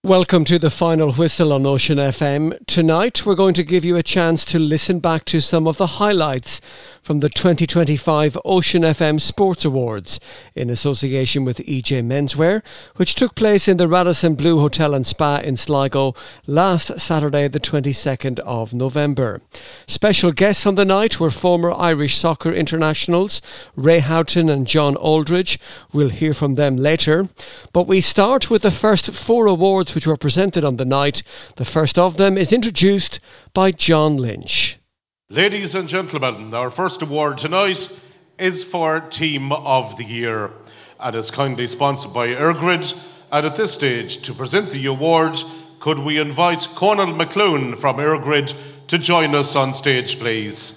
Welcome to the final whistle on Ocean FM. Tonight we're going to give you a chance to listen back to some of the highlights from the 2025 Ocean FM Sports Awards in association with EJ Menswear, which took place in the Radisson Blu Hotel and Spa in Sligo last Saturday the 22nd of November. Special guests on the night were former Irish soccer internationals Ray Houghton and John Aldridge. We'll hear from them later. But we start with the first four awards which were presented on the night. The first of them is introduced by John Lynch. Ladies and gentlemen, our first award tonight is for Team of the Year and is kindly sponsored by Airgrid. And at this stage, to present the award, could we invite Conal McClune from Airgrid to join us on stage, please?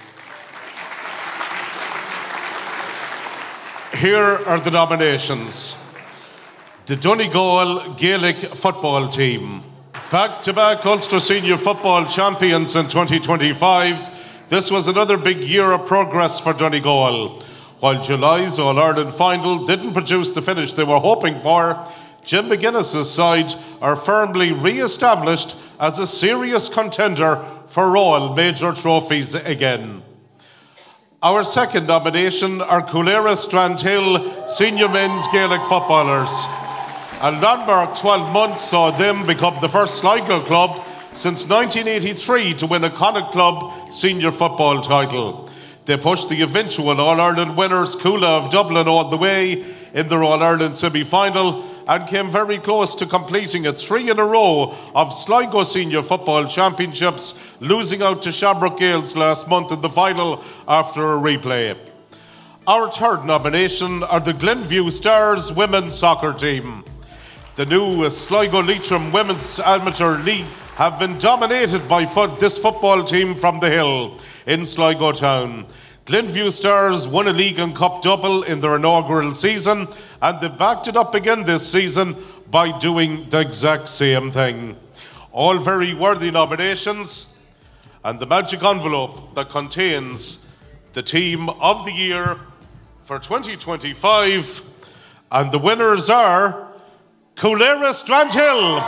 Here are the nominations. The Donegal Gaelic football team. Back-to-back Ulster Senior Football champions in 2025, this was another big year of progress for Donegal. While July's All-Ireland final didn't produce the finish they were hoping for, Jim McGuinness's side are firmly re-established as a serious contender for all major trophies again. Our second nomination are Coolera Strandhill Senior Men's Gaelic footballers. A landmark 12 months saw them become the first Sligo club since 1983 to win a Connacht Club senior football title. They pushed the eventual All-Ireland winners Coola of Dublin all the way in their All-Ireland semi-final and came very close to completing a 3 in a row of Sligo Senior Football Championships, losing out to Shamrock Gaels last month in the final after a replay. Our third nomination are the Glenview Stars Women's Soccer Team. The new Sligo Leitrim Women's Amateur League have been dominated by this football team from the hill in Sligo town. Glenview Stars won a league and cup double in their inaugural season, and they backed it up again this season by doing the exact same thing. All very worthy nominations, and the magic envelope that contains the Team of the Year for 2025, and the winners are Coolera Strandhill.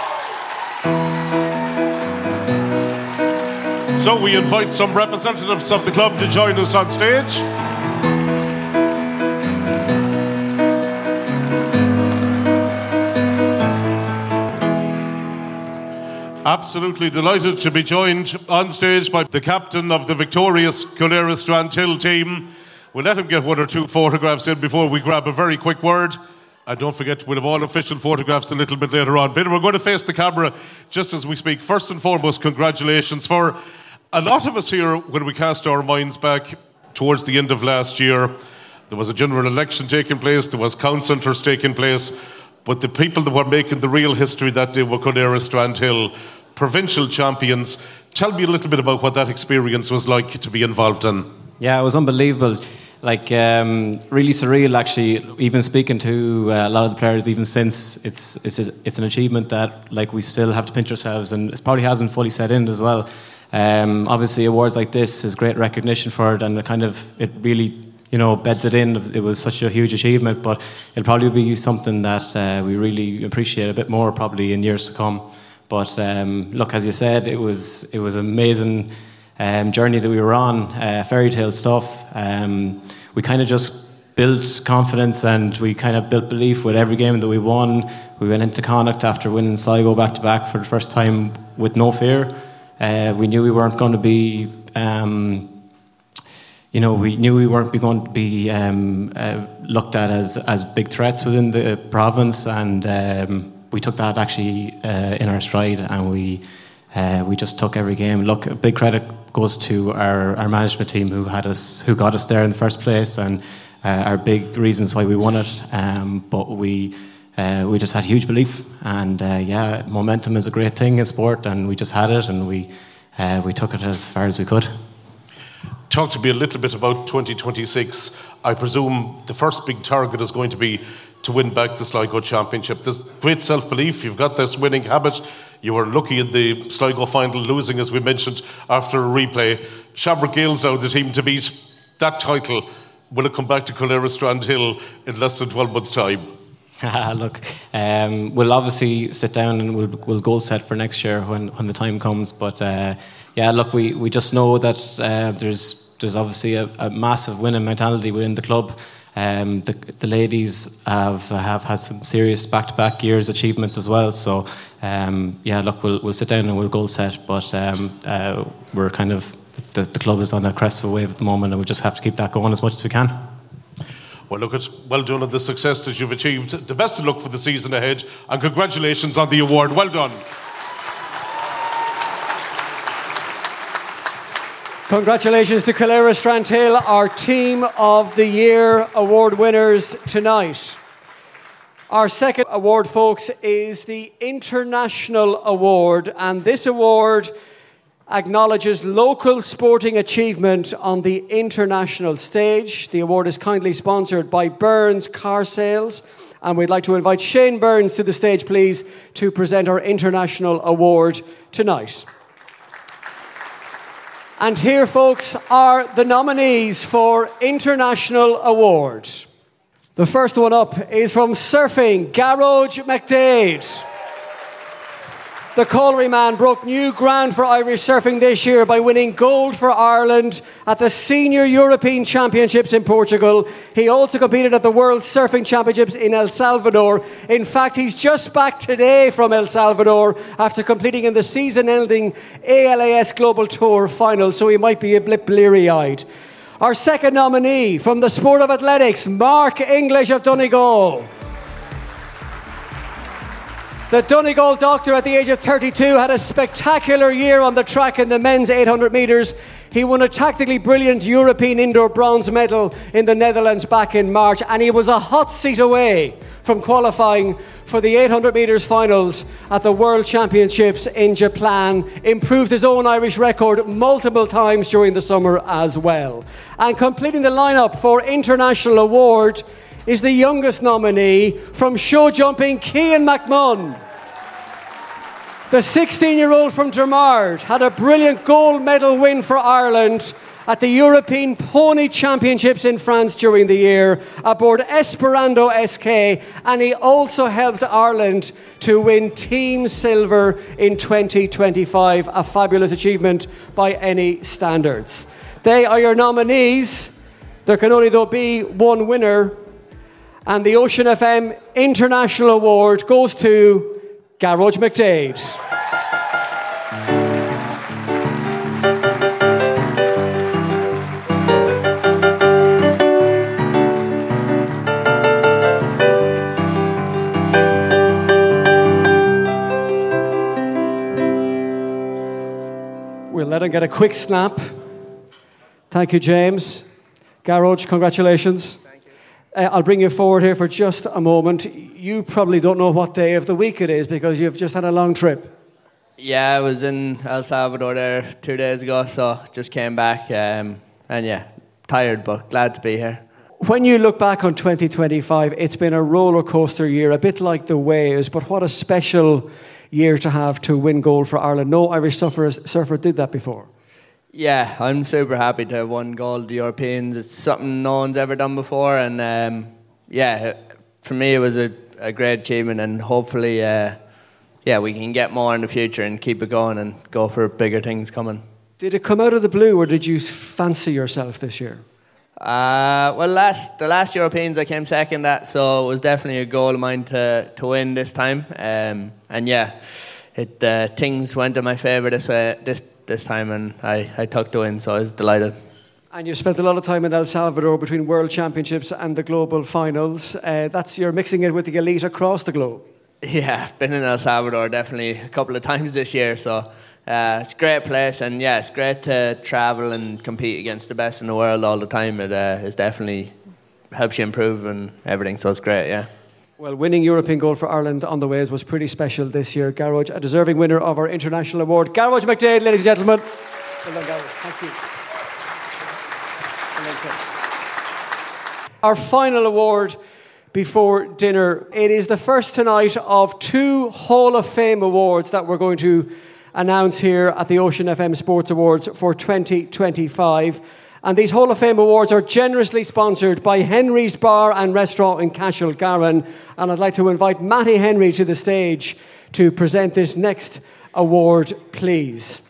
So we invite some representatives of the club to join us on stage. Absolutely delighted to be joined on stage by the captain of the victorious Coolera Strandhill team. We'll let him get one or two photographs in before we grab a very quick word. And don't forget, we'll have all official photographs a little bit later on. But we're going to face the camera just as we speak. First and foremost, congratulations. For a lot of us here, when we cast our minds back towards the end of last year, there was a general election taking place, there was count centres taking place, but the people that were making the real history that day were Coolera Strandhill, provincial champions. Tell me a little bit about what that experience was like to be involved in. Yeah, it was unbelievable. Really surreal, actually. Even speaking to a lot of the players, even since it's an achievement that we still have to pinch ourselves, and it probably hasn't fully set in as well. Obviously, awards like this is great recognition for it, and it really beds it in. It was such a huge achievement, but it'll probably be something that we really appreciate a bit more probably in years to come. But look, as you said, it was amazing. Journey that we were on, fairy tale stuff. We kind of just built confidence and we kind of built belief with every game that we won. We went into Connacht after winning Sligo back to back for the first time with no fear. We knew we weren't going to be, going to be looked at as big threats within the province, and we took that actually in our stride, and we just took every game. Look, a big credit goes to our management team who got us there in the first place, and our big reasons why we won it. But we just had huge belief, and momentum is a great thing in sport, and we just had it, and we took it as far as we could. Talk to me a little bit about 2026. I presume the first big target is going to be to win back the Sligo Championship. There's great self-belief. You've got this winning habit. You were lucky in the Sligo final, losing, as we mentioned, after a replay. Shamrock Gaels now the team to beat. That title, will it come back to Coolera Strandhill in less than 12 months' time? Look, we'll obviously sit down and we'll goal set for next year when the time comes. But yeah, look, we just know that there's obviously a massive winning mentality within the club. The ladies have had some serious back-to-back years achievements as well. So yeah, look, we'll sit down and we'll goal set. But we're kind of the club is on a crest of a wave at the moment, and we just have to keep that going as much as we can. Well, look, it's well done on the success that you've achieved. The best of luck for the season ahead, and congratulations on the award. Well done. Congratulations to Calera Strandhill, our Team of the Year award winners tonight. Our second award, folks, is the International Award, and this award acknowledges local sporting achievement on the international stage. The award is kindly sponsored by Burns Car Sales, and we'd like to invite Shane Burns to the stage, please, to present our International Award tonight. And here, folks, are the nominees for International Awards. The first one up is from surfing, Garage McDade. The Colliery man broke new ground for Irish surfing this year by winning gold for Ireland at the Senior European Championships in Portugal. He also competed at the World Surfing Championships in El Salvador. In fact, he's just back today from El Salvador after completing in the season-ending ALAS Global Tour final, so he might be a bit bleary-eyed. Our second nominee from the sport of athletics, Mark English of Donegal. The Donegal doctor at the age of 32 had a spectacular year on the track in the men's 800 metres. He won a tactically brilliant European indoor bronze medal in the Netherlands back in March, and he was a hot seat away from qualifying for the 800 metres finals at the World Championships in Japan. Improved his own Irish record multiple times during the summer as well. And completing the lineup for International Award is the youngest nominee from show jumping, Cian McMunn. The 16-year-old from Dromard had a brilliant gold medal win for Ireland at the European Pony Championships in France during the year aboard Esperando SK, and he also helped Ireland to win Team Silver in 2025, a fabulous achievement by any standards. They are your nominees. There can only, though, be one winner. And the Ocean FM International Award goes to Garage McDade. We'll let him get a quick snap. Thank you, James. Garage, congratulations. I'll bring you forward here for just a moment. You probably don't know what day of the week it is because you've just had a long trip. Yeah, I was in El Salvador there 2 days ago, so just came back. And yeah, tired, but glad to be here. When you look back on 2025, it's been a roller coaster year, a bit like the Waves, but what a special year to have to win gold for Ireland. No Irish surfer did that before. Yeah, I'm super happy to have won gold at the Europeans. It's something no one's ever done before, and yeah, for me it was a great achievement, and hopefully we can get more in the future and keep it going and go for bigger things coming. Did it come out of the blue, or did you fancy yourself this year? Well, the last Europeans I came second at, so it was definitely a goal of mine to win this time, and yeah, things went in my favour this time, and I took the win, so I was delighted. And you spent a lot of time in El Salvador between World Championships and the Global Finals. You're mixing it with the elite across the globe. Yeah, I've been in El Salvador definitely a couple of times this year, so it's a great place, and yeah, it's great to travel and compete against the best in the world all the time. It is definitely helps you improve and everything, so it's great, yeah. Well, winning European gold for Ireland on the Waves was pretty special this year. Garage, a deserving winner of our International Award. Garage McDade, ladies and gentlemen. Well done, Garage. Thank you. Our final award before dinner. It is the first tonight of 2 Hall of Fame awards that we're going to announce here at the Ocean FM Sports Awards for 2025. And these Hall of Fame awards are generously sponsored by Henry's Bar and Restaurant in Cashel, Garran. And I'd like to invite Matty Henry to the stage to present this next award, please.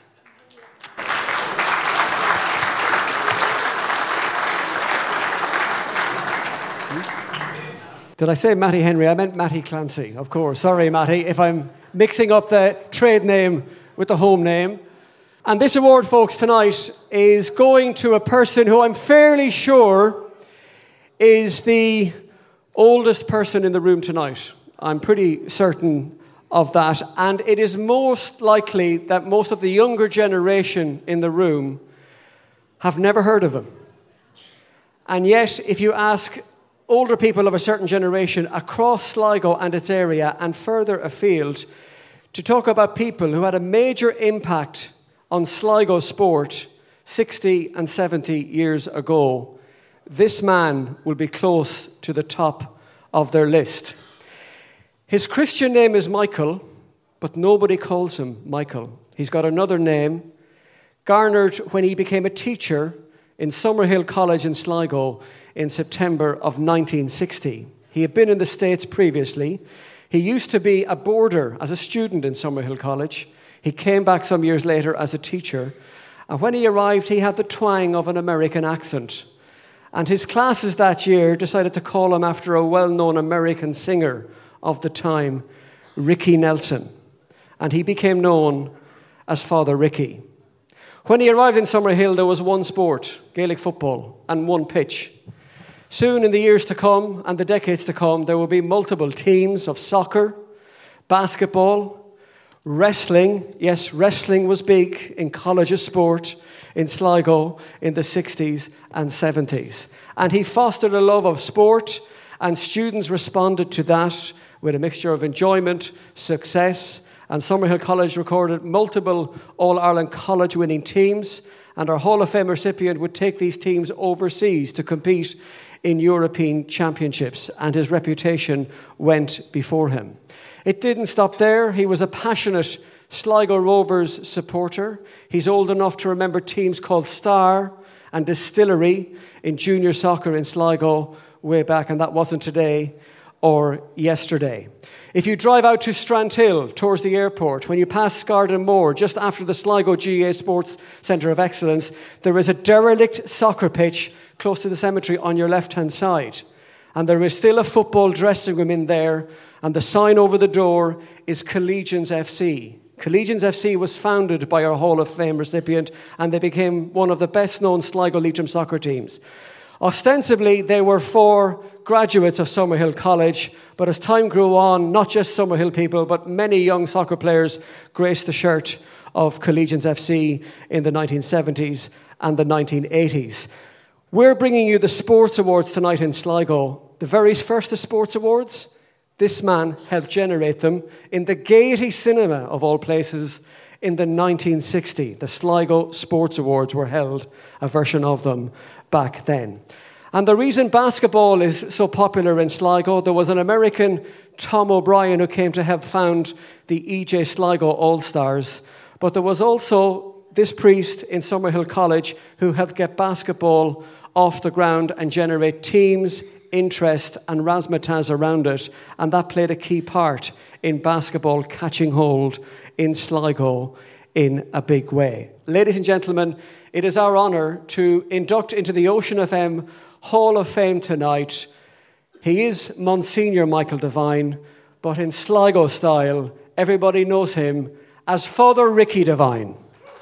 Did I say Matty Henry? I meant Matty Clancy, of course. Sorry, Matty, if I'm mixing up the trade name with the home name. And this award, folks, tonight is going to a person who I'm fairly sure is the oldest person in the room tonight. I'm pretty certain of that. And it is most likely that most of the younger generation in the room have never heard of him. And yet, if you ask older people of a certain generation across Sligo and its area and further afield to talk about people who had a major impact on Sligo sport 60 and 70 years ago, this man will be close to the top of their list. His Christian name is Michael, but nobody calls him Michael. He's got another name, garnered when he became a teacher in Summerhill College in Sligo in September of 1960. He had been in the States previously. He used to be a boarder as a student in Summerhill College. He came back some years later as a teacher. And when he arrived, he had the twang of an American accent. And his classes that year decided to call him after a well-known American singer of the time, Ricky Nelson. And he became known as Father Ricky. When he arrived in Summerhill, there was one sport, Gaelic football, and one pitch. Soon in the years to come and the decades to come, there will be multiple teams of soccer, basketball, wrestling. Yes, wrestling was big in colleges sport in Sligo in the 60s and 70s. And he fostered a love of sport, and students responded to that with a mixture of enjoyment, success, and Summerhill College recorded multiple All-Ireland college winning teams, and our Hall of Fame recipient would take these teams overseas to compete in European championships, and his reputation went before him. It didn't stop there. He was a passionate Sligo Rovers supporter. He's old enough to remember teams called Star and Distillery in junior soccer in Sligo way back, and that wasn't today or yesterday. If you drive out to Strandhill towards the airport, when you pass Scarden Moor, just after the Sligo GAA Sports Centre of Excellence, there is a derelict soccer pitch close to the cemetery on your left-hand side. And there is still a football dressing room in there, and the sign over the door is Collegians FC. Collegians FC was founded by our Hall of Fame recipient, and they became one of the best-known Sligo Leitrim soccer teams. Ostensibly, they were for graduates of Summerhill College, but as time grew on, not just Summerhill people, but many young soccer players graced the shirt of Collegians FC in the 1970s and the 1980s. We're bringing you the Sports Awards tonight in Sligo. The very first of Sports Awards, this man helped generate them in the Gaiety Cinema, of all places, in the 1960s. The Sligo Sports Awards were held, a version of them, back then. And the reason basketball is so popular in Sligo, there was an American, Tom O'Brien, who came to help found the EJ Sligo All-Stars. But there was also this priest in Summerhill College who helped get basketball off the ground and generate teams, interest and razzmatazz around it, and that played a key part in basketball catching hold in Sligo in a big way. Ladies and gentlemen, it is our honour to induct into the Ocean FM Hall of Fame tonight. He is Monsignor Michael Devine, but in Sligo style, everybody knows him as Father Ricky Devine.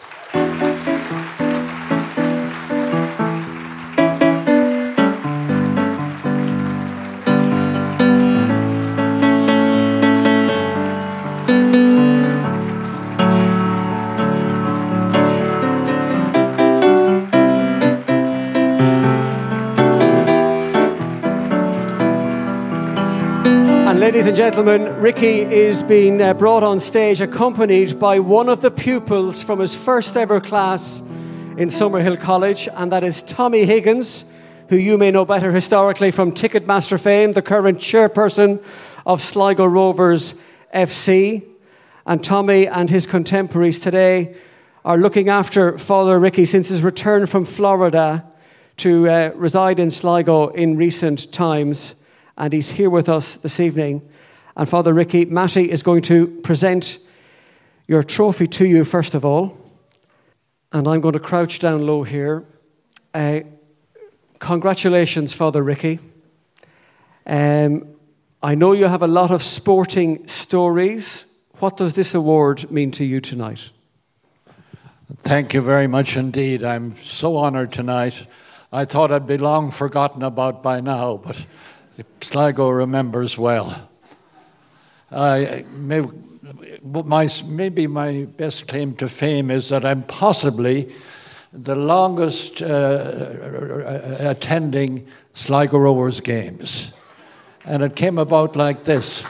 Ladies and gentlemen, Ricky is being brought on stage accompanied by one of the pupils from his first ever class in Summerhill College, and that is Tommy Higgins, who you may know better historically from Ticketmaster fame, the current chairperson of Sligo Rovers FC. And Tommy and his contemporaries today are looking after Father Ricky since his return from Florida to reside in Sligo in recent times, and he's here with us this evening. And Father Ricky, Matty is going to present your trophy to you first of all, and I'm going to crouch down low here. Congratulations, Father Ricky. I know you have a lot of sporting stories. What does this award mean to you tonight? Thank you very much indeed. I'm so honoured tonight. I thought I'd be long forgotten about by now, but Sligo remembers well. Maybe my best claim to fame is that I'm possibly the longest attending Sligo Rovers games. And it came about like this.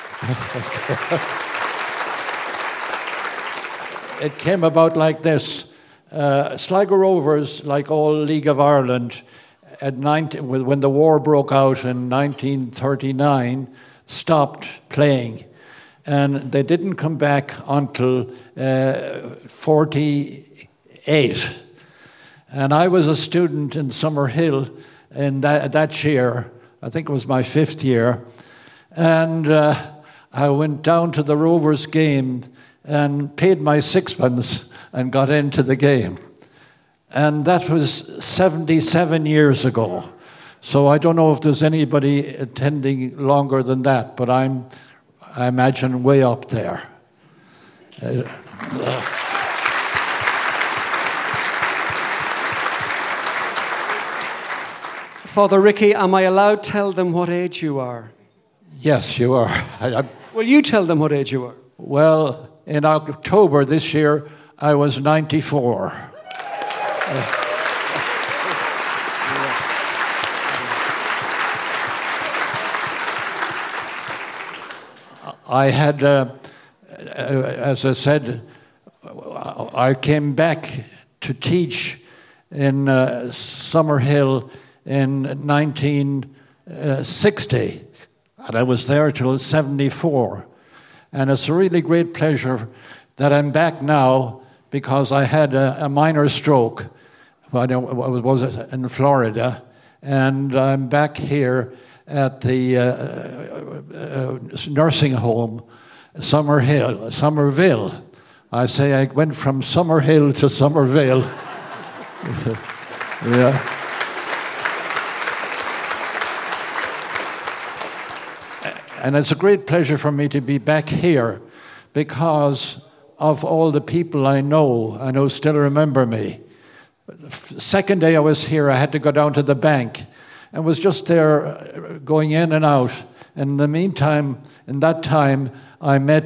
It came about like this. Sligo Rovers, like all League of Ireland, when the war broke out in 1939, stopped playing. And they didn't come back until 48. And I was a student in Summerhill in that year. I think it was my 5th year. And I went down to the Rovers game and paid my sixpence and got into the game. And that was 77 years ago. So I don't know if there's anybody attending longer than that, but I imagine way up there. Father Ricky, am I allowed to tell them what age you are? Yes, you are. Will you tell them what age you are? Well, in October this year, I was 94. I had, as I said, I came back to teach in Summerhill in 1960, and I was there till 74. And it's a really great pleasure that I'm back now because I had a minor stroke when I was in Florida, and I'm back here at the nursing home, Somerville. I say I went from Summerhill to Somerville. Yeah. And it's a great pleasure for me to be back here because of all the people I know and who still remember me. Second day I was here, I had to go down to the bank and was just there going in and out. In the meantime, in that time, I met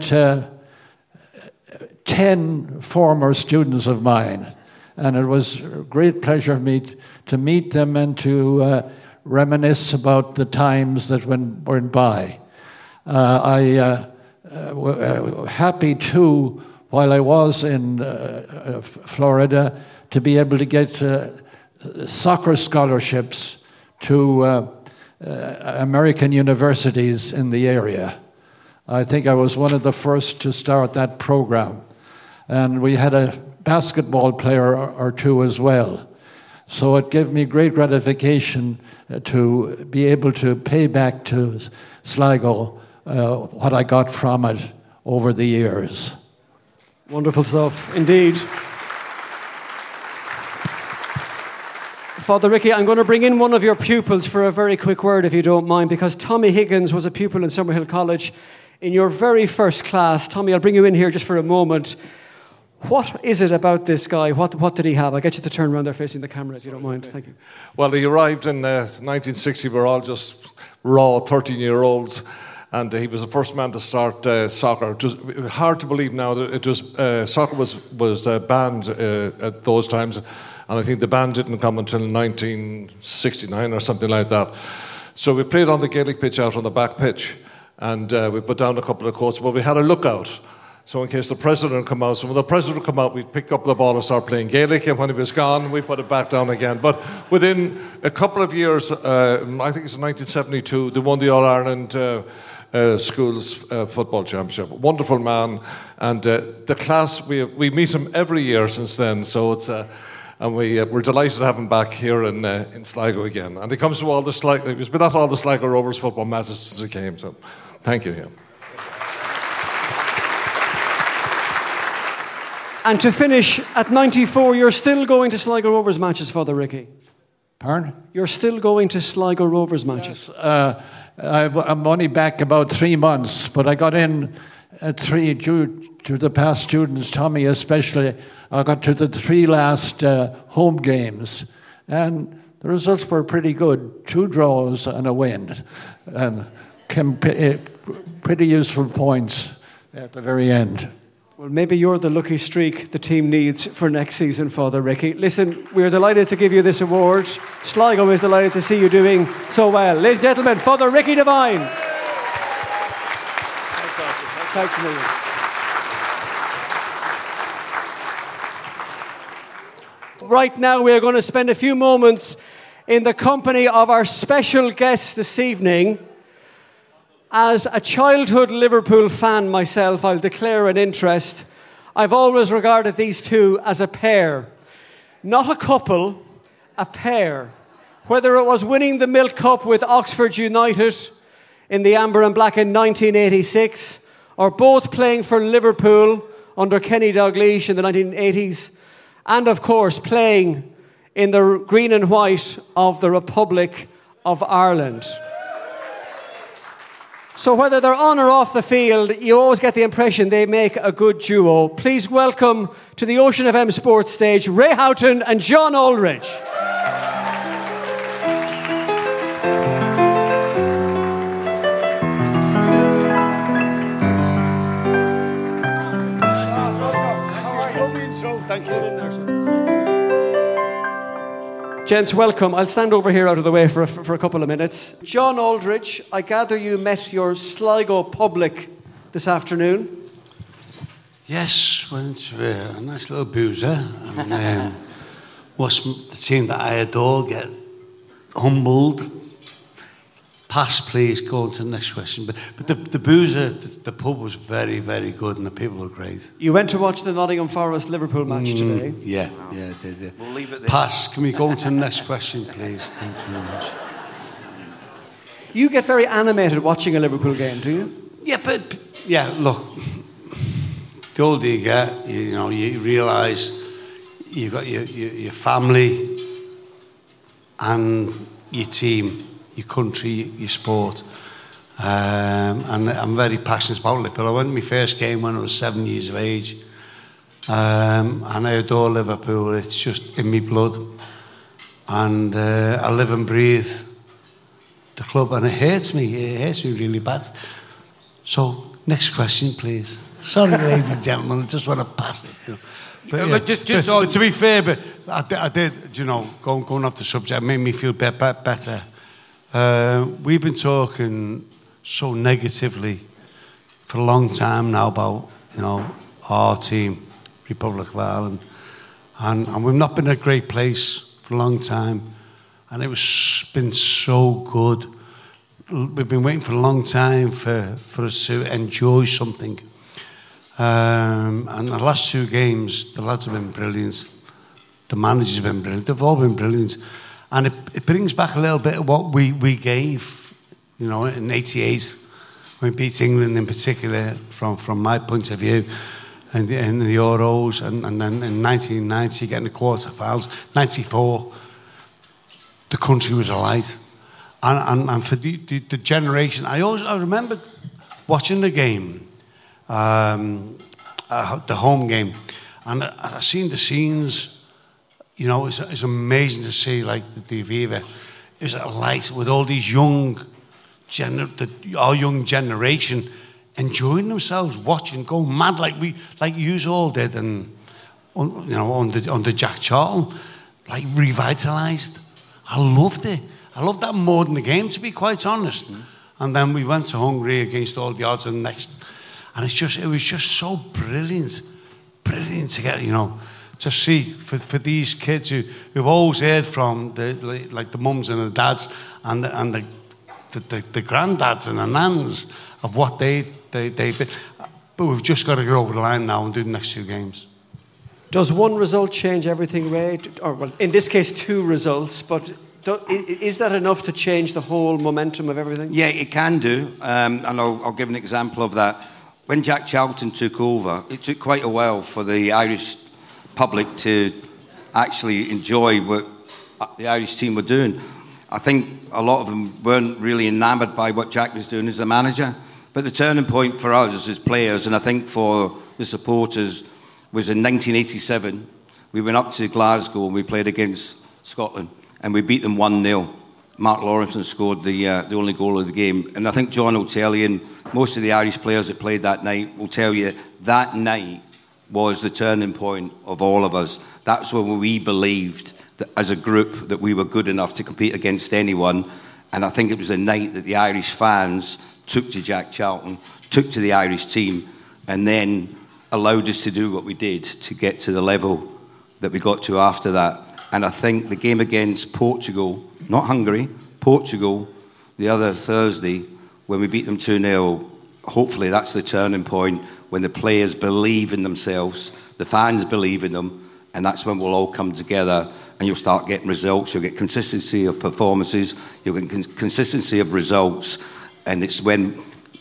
10 former students of mine. And it was a great pleasure for me to meet them and to reminisce about the times that went by. I happy too, while I was in Florida, to be able to get soccer scholarships to American universities in the area. I think I was one of the first to start that program. And we had a basketball player or two as well. So it gave me great gratification to be able to pay back to Sligo what I got from it over the years. Wonderful stuff, indeed. Father Ricky, I'm going to bring in one of your pupils for a very quick word, if you don't mind, because Tommy Higgins was a pupil in Summerhill College in your very first class. Tommy, I'll bring you in here just for a moment. What is it about this guy? What did he have? I'll get you to turn around there facing the camera, if you don't mind. Thank you. Well, he arrived in 1960. We were all just raw 13-year-olds. And he was the first man to start soccer. It was hard to believe now that it was soccer was banned at those times, and I think the ban didn't come until 1969 or something like that. So we played on the Gaelic pitch out on the back pitch, and we put down a couple of courts, but we had a lookout. So in case the president would come out, so when the president would come out, we'd pick up the ball and start playing Gaelic, and when he was gone, we put it back down again. But within a couple of years, I think it's in 1972, they won the All-Ireland schools football championship. Wonderful man, and the class, we meet him every year since then, so it's and we're delighted to have him back here in Sligo again. And he comes to all the Sligo. He's been at all the Sligo Rovers football matches since he came. So, thank you, Hugh. And to finish, at 94, you're still going to Sligo Rovers matches, Father Ricky? Pardon? You're still going to Sligo Rovers matches? Yes, I'm only back about 3 months, but I got in at 3 due to the past students, Tommy especially. I got to the 3 last home games, and the results were pretty good. 2 draws and a win. Pretty useful points at the very end. Well, maybe you're the lucky streak the team needs for next season, Father Ricky. Listen, we're delighted to give you this award. Sligo is delighted to see you doing so well. Ladies and gentlemen, Father Ricky Devine. Thanks a million. Right now, we are going to spend a few moments in the company of our special guest this evening. As a childhood Liverpool fan myself, I'll declare an interest. I've always regarded these two as a pair. Not a couple, a pair. Whether it was winning the Milk Cup with Oxford United in the Amber and Black in 1986, or both playing for Liverpool under Kenny Dalglish in the 1980s, and of course playing in the green and white of the Republic of Ireland. So whether they're on or off the field, you always get the impression they make a good duo. Please welcome to the Ocean FM Sports stage, Ray Houghton and John Aldridge. Thank you. Gents, welcome. I'll stand over here out of the way for a couple of minutes. John Aldridge, I gather you met your Sligo public this afternoon. Yes, went to a nice little boozer and watched the team that I adore get humbled. Pass, please, go on to the next question. But the boozer, the pub was very, very good and the people were great. You went to watch the Nottingham Forest-Liverpool match today? Yeah, I did. We'll leave it there. Pass, can we go on to the next question, please? Thank you very much. You get very animated watching a Liverpool game, do you? Yeah, look, the older you get, you realise you've got your family and your team, your country, your sport. And I'm very passionate about Liverpool. I went to my first game when I was 7 years of age. And I adore Liverpool. It's just in my blood. And I live and breathe the club. And it hurts me. It hurts me really bad. So, next question, please. Sorry, ladies and gentlemen. I just want to pass it. But to be fair, but I did, going off the subject, it made me feel better. We've been talking so negatively for a long time now about, our team, Republic of Ireland, and we've not been in a great place for a long time, and been so good. We've been waiting for a long time for us to enjoy something. And the last 2 games, the lads have been brilliant. The managers have been brilliant. They've all been brilliant. And it brings back a little bit of what we gave, in '88, when we beat England in particular, from my point of view, and in the Euros, and then in 1990, getting the quarterfinals, 94, the country was alight. And for the generation, I remember watching the game, the home game, and I seen the scenes. It's amazing to see, like, the Aviva. It was a light with all these our young generation enjoying themselves, watching, going mad like you all did, and on the Jack Charlton, like, revitalised. I loved it. I loved that more than the game, to be quite honest. And then we went to Hungary against all the odds, and it was just so brilliant to get, to see for these kids who've always heard from the mums and the dads and the granddads and the nans of what they've been. But we've just got to get over the line now and do the next 2 games. Does one result change everything, Ray? Or, well, in this case, 2 results, but is that enough to change the whole momentum of everything? Yeah, it can do, and I'll give an example of that. When Jack Charlton took over, it took quite a while for the Irish public to actually enjoy what the Irish team were doing. I think a lot of them weren't really enamoured by what Jack was doing as a manager. But the turning point for us as players, and I think for the supporters, was in 1987. We went up to Glasgow and we played against Scotland, and we beat them 1-0. Mark Lawrenson scored the only goal of the game. And I think John will tell you, and most of the Irish players that played that night will tell you, that night was the turning point of all of us. That's when we believed that as a group that we were good enough to compete against anyone. And I think it was the night that the Irish fans took to Jack Charlton, took to the Irish team, and then allowed us to do what we did to get to the level that we got to after that. And I think the game against Portugal, not Hungary, Portugal, the other Thursday, when we beat them 2-0, hopefully that's the turning point when the players believe in themselves, the fans believe in them, and that's when we'll all come together and you'll start getting results. You'll get consistency of performances, you'll get consistency of results, and it's when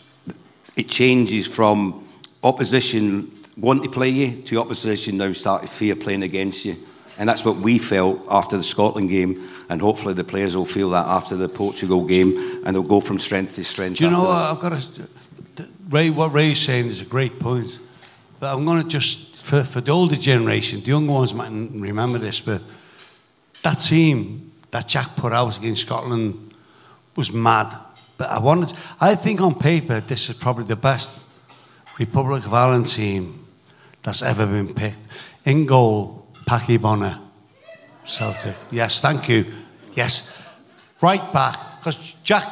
it changes from opposition want to play you to opposition now start to fear playing against you. And that's what we felt after the Scotland game, and hopefully the players will feel that after the Portugal game, and they'll go from strength to strength. Do you know what? I've got to... Ray, what Ray's saying is a great point. But I'm going to just, for the older generation, the younger ones mightn't remember this, but that team that Jack put out against Scotland was mad. But I think on paper, this is probably the best Republic of Ireland team that's ever been picked. In goal, Packy Bonner, Celtic. Yes, thank you. Yes. Right back, because Jack,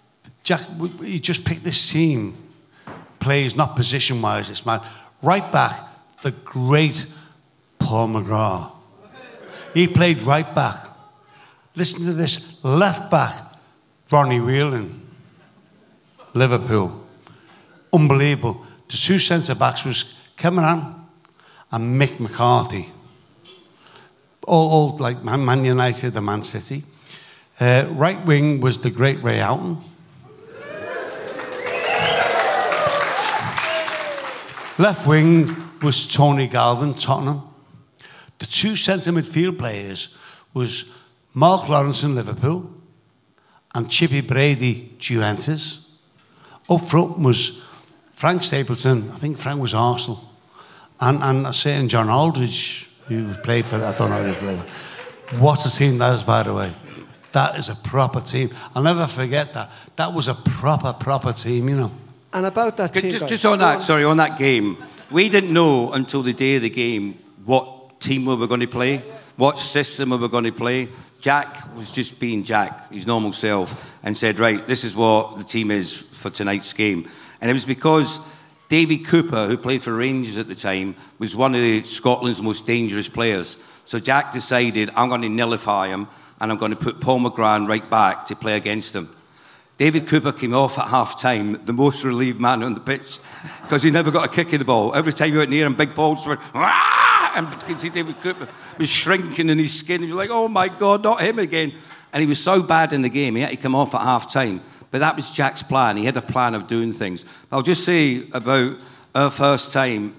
he just picked this team. Plays not position-wise, it's mad. Right back, the great Paul McGrath. He played right back. Listen to this. Left back, Ronnie Whelan, Liverpool. Unbelievable. The 2 centre-backs was Cameron and Mick McCarthy. All like Man United and Man City. Right wing was the great Ray Houghton. Left wing was Tony Galvin, Tottenham. The 2 centre midfield players was Mark Lawrenson, Liverpool, and Chippy Brady, Juventus. Up front was Frank Stapleton, I think Frank was Arsenal, and a certain John Aldridge, who played for, I don't know who played for. What a team that is, by the way. That is a proper team. I'll never forget that. That was a proper team, you know. And about that team... Just on that game, we didn't know until the day of the game what team we were going to play, what system we were going to play. Jack was just being Jack, his normal self, and said, right, this is what the team is for tonight's game. And it was because Davy Cooper, who played for Rangers at the time, was one of Scotland's most dangerous players. So Jack decided, I'm going to nullify him, and I'm going to put Paul McGrath right back to play against him. David Cooper came off at half-time, the most relieved man on the pitch, because he never got a kick of the ball. Every time you went near him, big balls were, "Rah!" And you could see David Cooper was shrinking in his skin. He was like, oh my God, not him again. And he was so bad in the game, he had to come off at half-time. But that was Jack's plan. He had a plan of doing things. I'll just say about our first time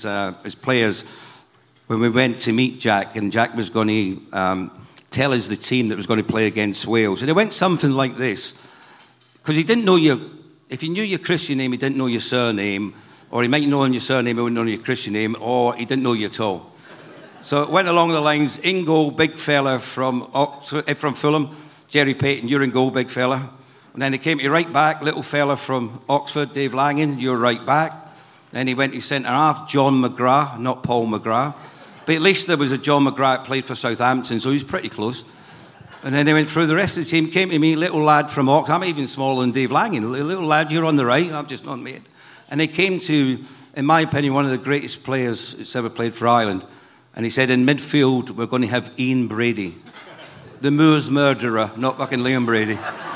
as players, when we went to meet Jack, and Jack was going to tell us the team that was going to play against Wales. And it went something like this. Because he didn't know if he knew your Christian name, he didn't know your surname, or he might know your surname, he wouldn't know your Christian name, or he didn't know you at all. So it went along the lines, in goal, big fella from Fulham, Jerry Payton, you're in goal, big fella. And then he came to right back, little fella from Oxford, Dave Langan, you're right back. Then he went to centre-half, John McGrath, not Paul McGrath. But at least there was a John McGrath that played for Southampton, so he was pretty close. And then they went through the rest of the team, came to me, little lad from Oxford. I'm even smaller than Dave Langan. Little lad, you're on the right, I'm just on mate. And they came to, in my opinion, one of the greatest players that's ever played for Ireland. And he said, in midfield, we're going to have Ian Brady. The Moors murderer, not fucking Liam Brady.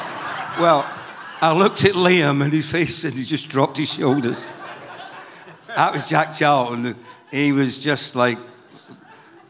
Well, I looked at Liam and his face and he just dropped his shoulders. That was Jack Charlton. He was just like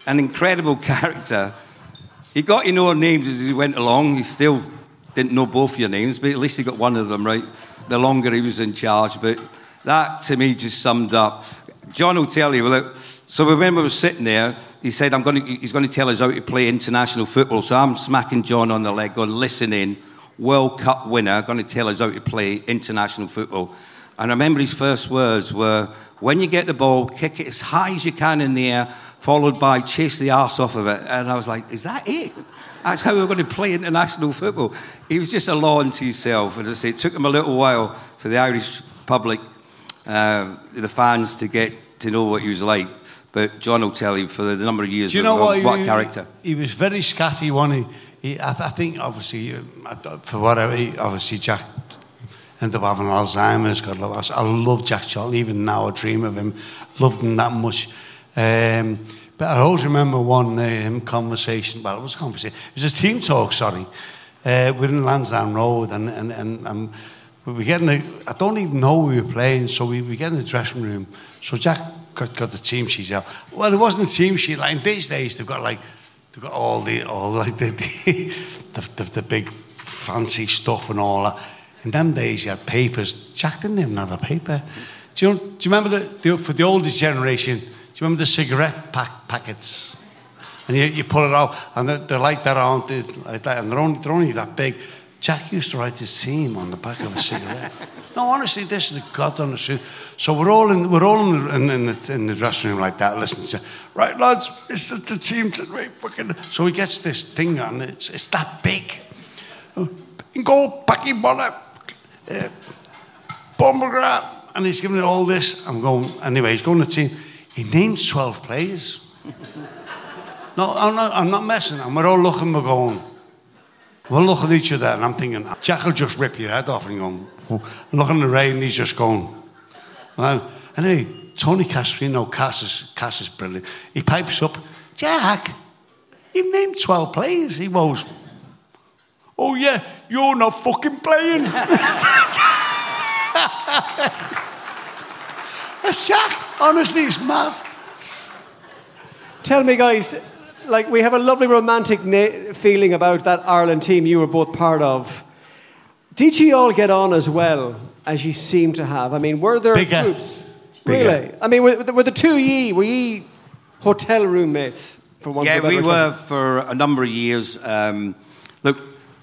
an incredible character. He got to know our names as he went along. He still didn't know both your names, but at least he got one of them right the longer he was in charge. But that, to me, just summed up. John will tell you, so when we were sitting there, he said, he's going to tell us how to play international football. So I'm smacking John on the leg, going, listen in, World Cup winner, going to tell us how to play international football. And I remember his first words were, when you get the ball, kick it as high as you can in the air, followed by chase the arse off of it. And I was like, is that it? That's how we're going to play international football. He was just a law unto himself. And as I say, it took him a little while for the Irish public, the fans, to get to know what he was like. But John will tell you for the number of years. Do you know what character? He was very scatty, wasn't he? I think, obviously, for whatever, obviously, Jack ended up having Alzheimer's. God love us. I love Jack Charlton. Even now, I dream of him. Loved him that much. But I always remember one conversation. Well, it was a conversation. It was a team talk. Sorry, we're in Lansdowne Road, and we were getting. I don't even know who we were playing. So we get in the dressing room. So Jack got the team sheet out. Well, it wasn't a team sheet. Like in these days, they've got all the big fancy stuff and all that. In them days, you had papers. Jack didn't even have a paper. Do you remember for the oldest generation? Do you remember the cigarette packets? And you pull it out, and they're like that, aren't they? Like that, and they're only that big. Jack used to write his team on the back of a cigarette. No, honestly, this is the God honest truth. So we're all in the dressing room like that, listening to, right, lads, it's the team today. So he gets this thing on, it's that big. In goal, Packy Bonner, Bombergram, and he's giving it all this. I'm going, anyway, he's going to the team. He names 12 players. No, I'm not messing. And we're all looking, we're going, we'll look at each other, and I'm thinking, Jack will just rip your head off, and going, and looking at the rain, he's just going. And anyway, Tony Castrino, Cass is brilliant. He pipes up, Jack, you've named 12 players. He goes, oh yeah, you're not fucking playing. That's Jack. Honestly, it's mad. Tell me, guys, like, we have a lovely romantic feeling about that Ireland team you were both part of. Did you all get on as well as you seem to have? I mean, were there groups? Bigger. Really? I mean, were the two of ye, were ye hotel roommates? For one? Yeah, we were for a number of years. Look,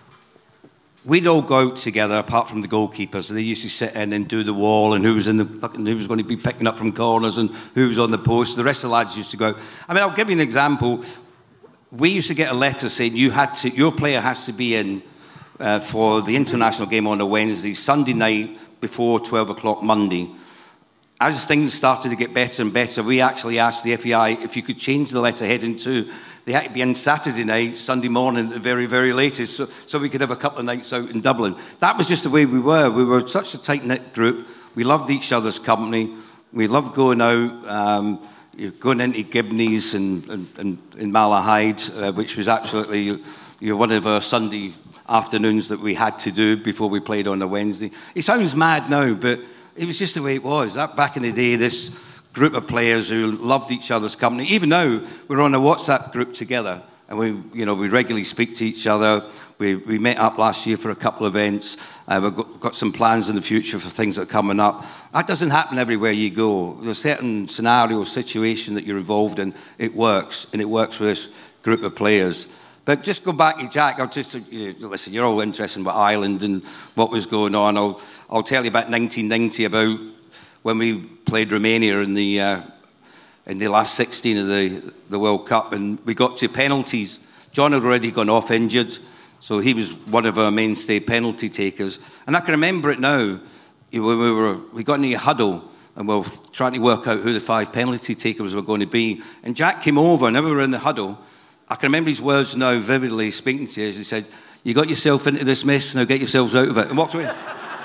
we'd all go out together, apart from the goalkeepers. They used to sit in and do the wall, and who was going to be picking up from corners, and who was on the post. The rest of the lads used to go. I mean, I'll give you an example. We used to get a letter saying your player has to be in for the international game on a Wednesday, Sunday night before 12 o'clock Monday. As things started to get better and better, we actually asked the FAI if you could change the letter heading to. They had to be in Saturday night, Sunday morning at the very, very latest, so we could have a couple of nights out in Dublin. That was just the way we were. We were such a tight-knit group. We loved each other's company. We loved going out, going into Gibney's and in Malahide, which was absolutely one of our Sunday afternoons that we had to do before we played on a Wednesday. It sounds mad now, but it was just the way it was. Back in the day, this group of players who loved each other's company. Even now, we're on a WhatsApp group together, and we regularly speak to each other. We met up last year for a couple of events. We've got some plans in the future for things that are coming up. That doesn't happen everywhere you go. There's a certain scenario, situation that you're involved in. It works, and it works with this group of players. But just go back to Jack. Listen, you're all interested in Ireland and what was going on. I'll tell you about 1990, about when we played Romania in the last 16 of the World Cup, and we got to penalties. John had already gone off injured, so he was one of our mainstay penalty takers. And I can remember it now. We got in a huddle, and we were trying to work out who the 5 penalty takers were going to be. And Jack came over, and we were in the huddle. I can remember his words now vividly, speaking to us. He said, "You got yourself into this mess, now get yourselves out of it," and walked away.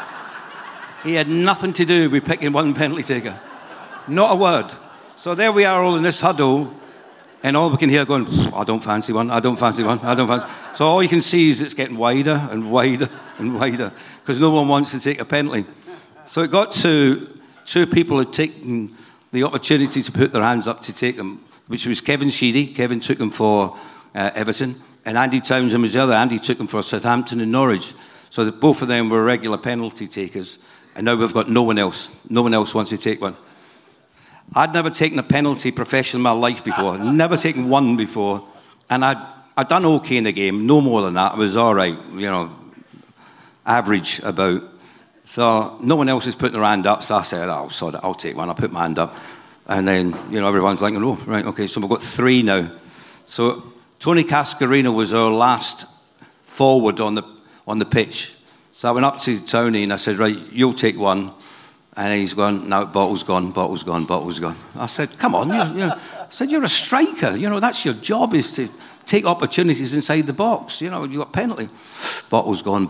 He had nothing to do with picking one penalty taker. Not a word. So there we are all in this huddle, and all we can hear going, "I don't fancy one, I don't fancy one, I don't fancy." So all you can see is it's getting wider and wider and wider, because no one wants to take a penalty. So it got to 2 people had taken the opportunity to put their hands up to take them. which was Kevin Sheedy. Kevin took him for Everton. And Andy Townsend was the other. Andy took him for Southampton and Norwich. So that both of them were regular penalty takers. And now we've got no one else. No one else wants to take one. I'd never taken a penalty professionally in my life before. Never taken one before. And I'd done okay in the game. No more than that. I was all right, average about. So no one else is putting their hand up. So I said, oh, sorry, I'll take one. I'll put my hand up. And then, everyone's like, oh, right, okay. So we've got 3 now. So Tony Cascarino was our last forward on the pitch. So I went up to Tony and I said, right, you'll take one. And he's gone, no, bottle's gone. I said, come on. I said, you're a striker. That's your job, is to take opportunities inside the box. You got penalty. Bottle's gone.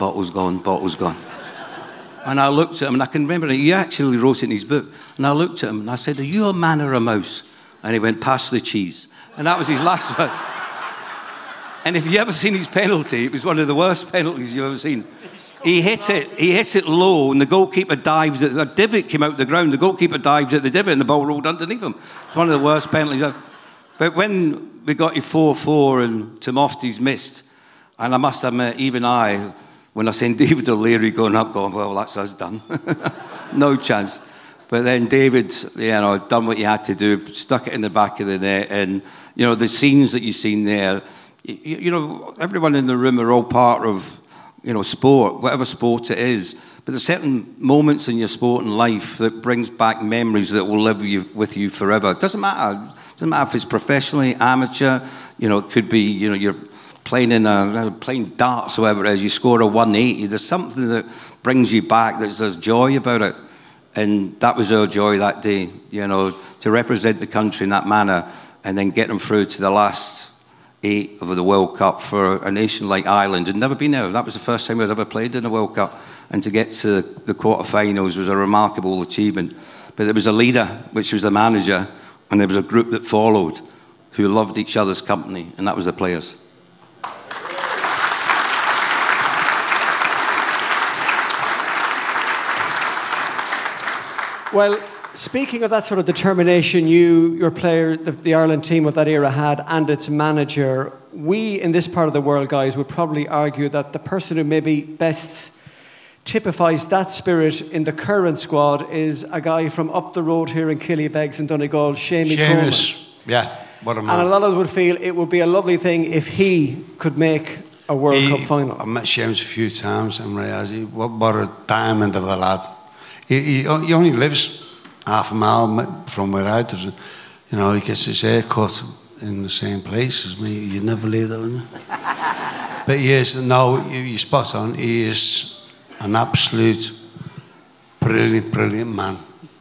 And I looked at him, and I can remember, he actually wrote it in his book. And I looked at him and I said, are you a man or a mouse? And he went, pass the cheese. And that was his last word. And if you ever seen his penalty, it was one of the worst penalties you've ever seen. He hit it low, and the goalkeeper dived. A divot came out of the ground. The goalkeeper dived at the divot, and the ball rolled underneath him. It's one of the worst penalties. But when we got to 4-4 and Timofty's missed, and I must admit, even when I seen David O'Leary going, well, that's us done. No chance. But then David, done what he had to do, stuck it in the back of the net, and the scenes that you've seen there. Everyone in the room are all part of. Sport, whatever sport it is. But there's certain moments in your sport and life that brings back memories that will live with you forever. It doesn't matter. It doesn't matter if it's professionally, amateur. It could be, you're playing playing darts, or whatever it is. You score a 180. There's something that brings you back. There's joy about it. And that was our joy that day, to represent the country in that manner and then get them through to the last 8 of the World Cup for a nation like Ireland. Had never been there. That was the first time I'd ever played in a World Cup, and to get to the quarterfinals was a remarkable achievement. But there was a leader, which was the manager, and there was a group that followed who loved each other's company, and that was the players. Well, speaking of that sort of determination your player, the Ireland team of that era had, and its manager, we in this part of the world, guys, would probably argue that the person who maybe best typifies that spirit in the current squad is a guy from up the road here in Killybegs and Donegal, Seamus Coleman. Yeah, what a man. And a lot of us would feel it would be a lovely thing if he could make a World Cup final. I met Seamus a few times and realised what a diamond of a lad. He only lives half a mile from where I do. He gets his hair cut in the same place as me. You'd never believe that, wouldn't you? But he is, you're spot on. He is an absolute brilliant man.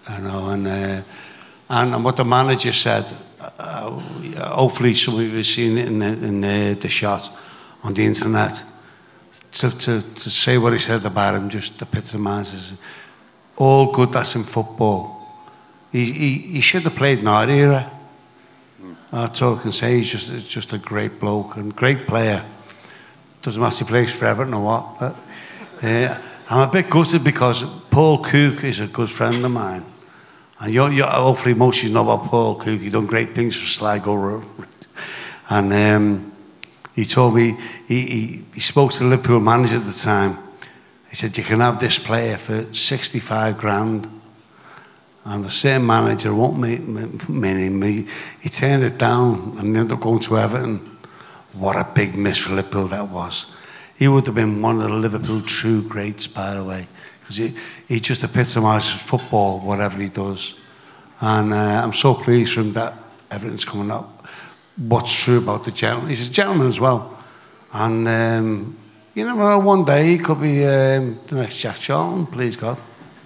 And what the manager said, hopefully some of you have seen it in the shot on the internet. To say what he said about him just epitomises all good that's in football. He should have played in our era. That's all I can say. He's just a great bloke and great player. Doesn't matter if he plays for Everton or what. But I'm a bit gutted because Paul Cook is a good friend of mine. And hopefully most of you know about Paul Cook. He's done great things for Sligo. And he told me, he spoke to the Liverpool manager at the time. He said, you can have this player for 65 grand. And the same manager won't make him. He turned it down and ended up going to Everton. What a big miss for Liverpool that was. He would have been one of the Liverpool true greats, by the way, because he just epitomises football, whatever he does. And I'm so pleased for him that everything's coming up. What's true about the gentleman? He's a gentleman as well. And you never know, one day he could be the next Jack Charlton, please God.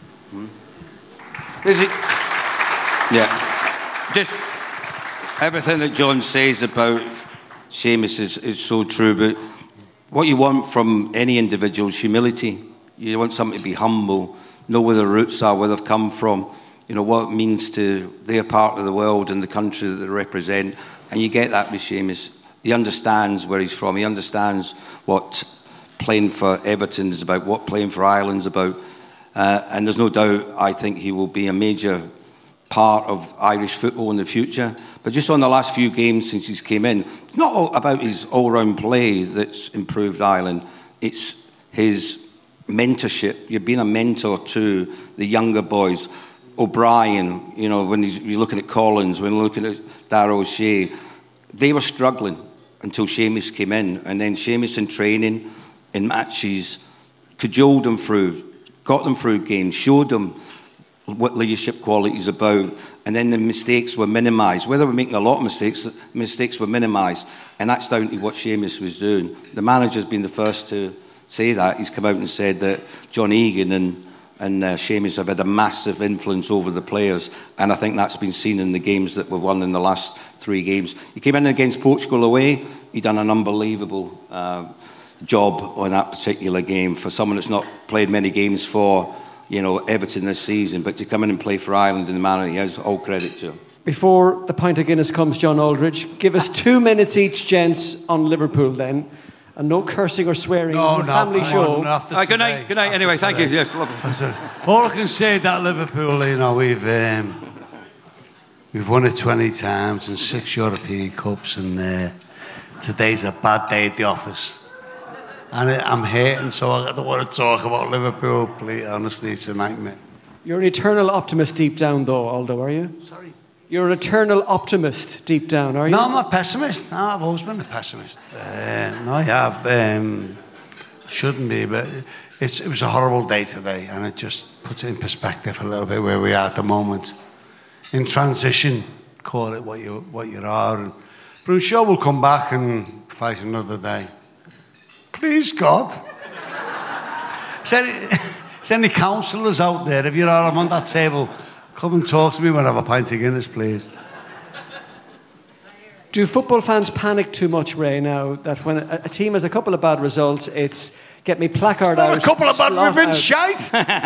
Is it? Yeah. Just everything that John says about Seamus is so true, but what you want from any individual is humility. You want somebody to be humble, know where their roots are, where they've come from, what it means to their part of the world and the country that they represent. And you get that with Seamus. He understands where he's from. He understands what playing for Everton is about, what playing for Ireland's about. And there's no doubt, I think he will be a major part of Irish football in the future. But just on the last few games since he's came in, it's not all about his all-round play that's improved Ireland. It's his mentorship. You've been a mentor to the younger boys. O'Brien, you know, when he's looking at Collins, when looking at Darrell O'Shea, they were struggling until Seamus came in. And then Seamus in training, in matches, cajoled them through, got them through games, showed them what leadership quality is about, and then the mistakes were minimised. Whether we're making a lot of mistakes were minimised, and that's down to what Seamus was doing. The manager's been the first to say that. He's come out and said that John Egan and Seamus have had a massive influence over the players, and I think that's been seen in the games that we've won in the last 3 games. He came in against Portugal away. He done an unbelievable job on that particular game for someone that's not played many games for, you know, Everton this season, but to come in and play for Ireland in the manner he has, all credit to him. Before the pint of Guinness comes, John Aldridge, give us 2 minutes each, gents, on Liverpool then. And no cursing or swearing. It's a family show. Good night. Good night. Anyway, thank you. Yes, lovely. All I can say that Liverpool, you know, we've won it 20 times and 6 European Cups, and today's a bad day at the office. And I'm hating, so I don't want to talk about Liverpool. Please, honestly, it's a nightmare. You're an eternal optimist deep down, though, Aldo, are you? Sorry? You're an eternal optimist deep down, are you? No, I'm a pessimist. No, I've always been a pessimist. No, I have. Shouldn't be, but it was a horrible day today, and it just puts it in perspective a little bit where we are at the moment. In transition, call it what you are. But I'm sure we'll come back and fight another day. Please, God. Is any counsellors out there? If you're all on that table, come and talk to me when I have a pint of Guinness, please. Do football fans panic too much, Ray, now that when a team has a couple of bad results, it's get me placard out? Not a couple of bad, we've been shite.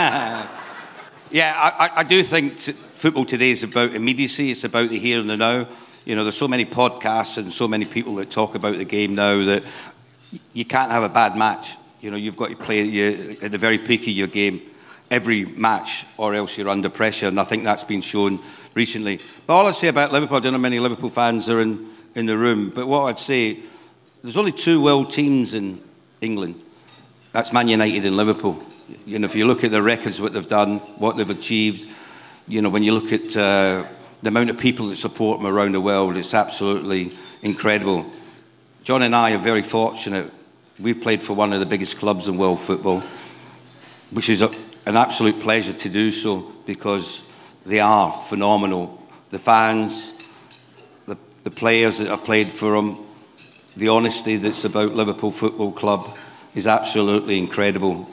Yeah, I do think football today is about immediacy. It's about the here and the now. You know, there's so many podcasts and so many people that talk about the game now that you can't have a bad match. You know, you've got to play at the very peak of your game every match, or else you're under pressure, and I think that's been shown recently. But all I'd say about Liverpool, I don't know how many Liverpool fans are in the room, but what I'd say, there's only 2 world teams in England. That's Man United and Liverpool. You know, if you look at the records, what they've done, what they've achieved, you know, when you look at the amount of people that support them around the world, it's absolutely incredible. John and I are very fortunate. We've played for one of the biggest clubs in world football, which is an absolute pleasure to do so, because they are phenomenal. The fans, the players that have played for them, the honesty that's about Liverpool Football Club is absolutely incredible.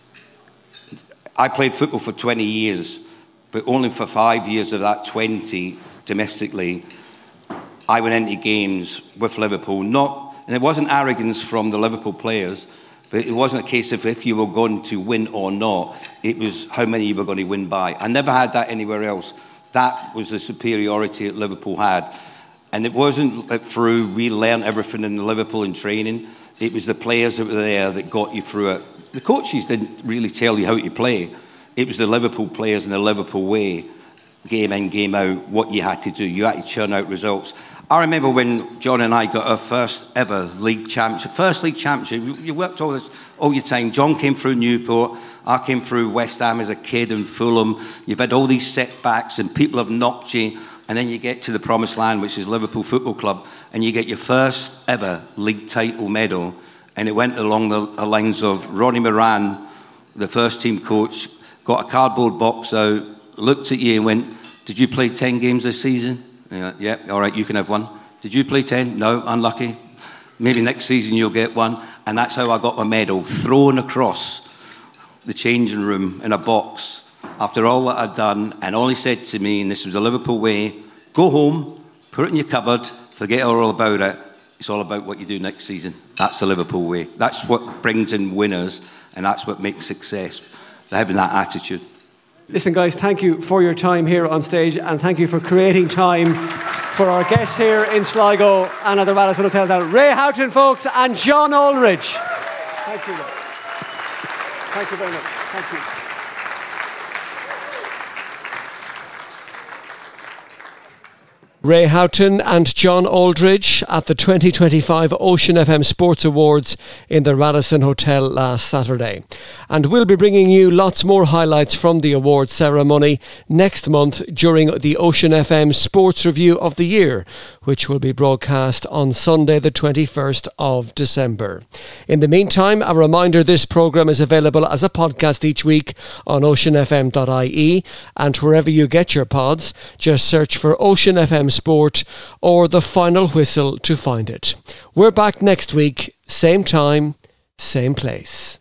I played football for 20 years, but only for 5 years of that 20 domestically, I went into games with Liverpool. And it wasn't arrogance from the Liverpool players, but it wasn't a case of if you were going to win or not. It was how many you were going to win by. I never had that anywhere else. That was the superiority that Liverpool had. And it wasn't like through we learned everything in Liverpool in training. It was the players that were there that got you through it. The coaches didn't really tell you how to play. It was the Liverpool players in the Liverpool way, game in, game out, what you had to do. You had to churn out results. I remember when John and I got our first ever league championship. First league championship. You worked all your time. John came through Newport. I came through West Ham as a kid and Fulham. You've had all these setbacks and people have knocked you. And then you get to the promised land, which is Liverpool Football Club, and you get your first ever league title medal. And it went along the lines of Ronnie Moran, the first team coach, got a cardboard box out, looked at you and went, "Did you play 10 games this season?" Yeah, all right, you can have one. Did you play 10? No, unlucky. Maybe next season you'll get one. And that's how I got my medal, thrown across the changing room in a box after all that I'd done. And all he said to me, and this was the Liverpool way, go home, put it in your cupboard, forget all about it. It's all about what you do next season. That's the Liverpool way. That's what brings in winners, and that's what makes success, having that attitude. Listen, guys, thank you for your time here on stage, and thank you for creating time for our guests here in Sligo and at the Radisson Hotel down. Ray Houghton, folks, and John Aldridge. Thank you. Thank you very much. Thank you. Ray Houghton and John Aldridge at the 2025 Ocean FM Sports Awards in the Radisson Hotel last Saturday. And we'll be bringing you lots more highlights from the awards ceremony next month during the Ocean FM Sports Review of the Year, which will be broadcast on Sunday the 21st of December. In the meantime, a reminder this programme is available as a podcast each week on oceanfm.ie, and wherever you get your pods, just search for Ocean FM Sport or The Final Whistle to find it. We're back next week, same time, same place.